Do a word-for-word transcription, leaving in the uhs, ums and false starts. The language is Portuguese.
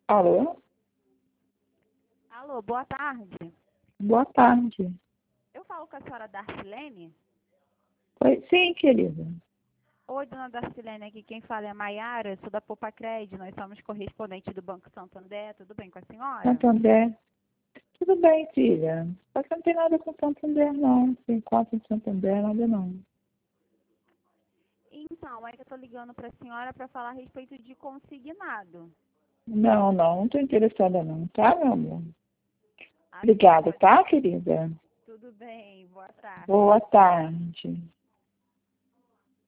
Alô? Alô, boa tarde. Boa tarde. Eu falo com a senhora Darcilene? Oi, sim, querida. Oi, dona Darcilene, aqui quem fala é a Maiara, sou da Poupa Cred, nós somos correspondentes do Banco Santander, tudo bem com a senhora? Santander. Tudo bem, filha. Só que não tem nada com Santander, não. Tem conta em Santander, nada não. Então, é que eu tô ligando para a senhora para falar a respeito de consignado. Não, não, não estou interessada não, tá, meu amor? Ah, Obrigada, pode. tá, querida? Tudo bem, boa tarde. Boa tarde.